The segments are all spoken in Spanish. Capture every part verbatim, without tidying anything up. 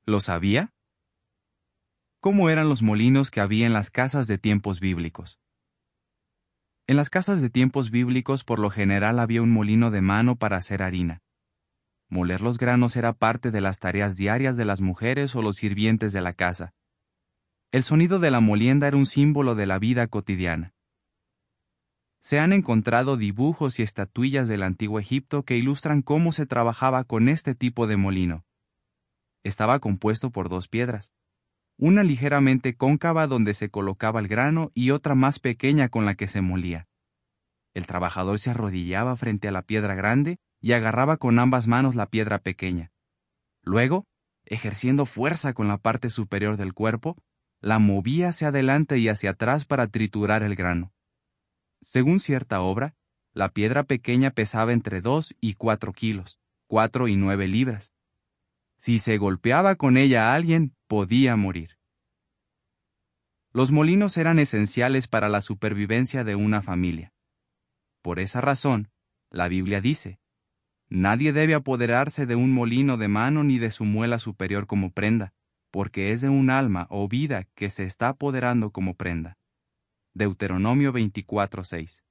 ¿Lo sabía? ¿Cómo eran los molinos que había en las casas de tiempos bíblicos? En las casas de tiempos bíblicos por lo general había un molino de mano para hacer harina. Moler los granos era parte de las tareas diarias de las mujeres o los sirvientes de la casa. El sonido de la molienda era un símbolo de la vida cotidiana. Se han encontrado dibujos y estatuillas del antiguo Egipto que ilustran cómo se trabajaba con este tipo de molino. Estaba compuesto por dos piedras, una ligeramente cóncava donde se colocaba el grano y otra más pequeña con la que se molía. El trabajador se arrodillaba frente a la piedra grande y agarraba con ambas manos la piedra pequeña. Luego, ejerciendo fuerza con la parte superior del cuerpo, la movía hacia adelante y hacia atrás para triturar el grano. Según cierta obra, la piedra pequeña pesaba entre dos y cuatro kilos, cuatro y nueve libras. Si se golpeaba con ella a alguien, podía morir. Los molinos eran esenciales para la supervivencia de una familia. Por esa razón, la Biblia dice: nadie debe apoderarse de un molino de mano ni de su muela superior como prenda, porque es de un alma o vida que se está apoderando como prenda. Deuteronomio veinticuatro seis.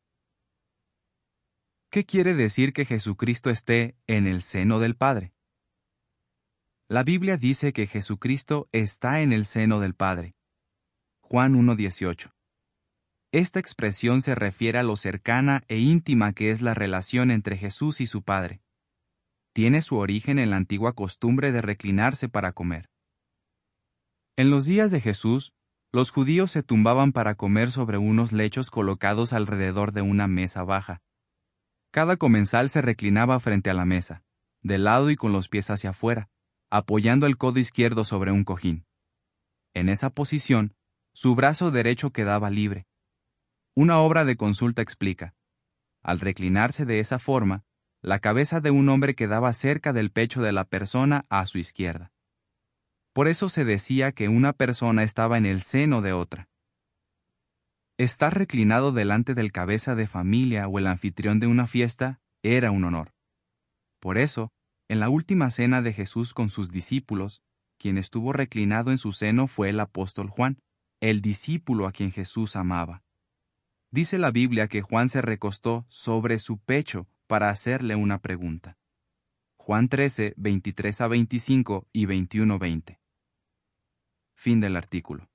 ¿Qué quiere decir que Jesucristo esté en el seno del Padre? La Biblia dice que Jesucristo está en el seno del Padre. Juan uno dieciocho. Esta expresión se refiere a lo cercana e íntima que es la relación entre Jesús y su Padre. Tiene su origen en la antigua costumbre de reclinarse para comer. En los días de Jesús, los judíos se tumbaban para comer sobre unos lechos colocados alrededor de una mesa baja. Cada comensal se reclinaba frente a la mesa, de lado y con los pies hacia afuera, apoyando el codo izquierdo sobre un cojín. En esa posición, su brazo derecho quedaba libre. Una obra de consulta explica: al reclinarse de esa forma, la cabeza de un hombre quedaba cerca del pecho de la persona a su izquierda. Por eso se decía que una persona estaba en el seno de otra. Estar reclinado delante del cabeza de familia o el anfitrión de una fiesta era un honor. Por eso, en la última cena de Jesús con sus discípulos, quien estuvo reclinado en su seno fue el apóstol Juan, el discípulo a quien Jesús amaba. Dice la Biblia que Juan se recostó sobre su pecho para hacerle una pregunta. Juan trece, veintitrés a veinticinco y veintiuno a veinte. Fin del artículo.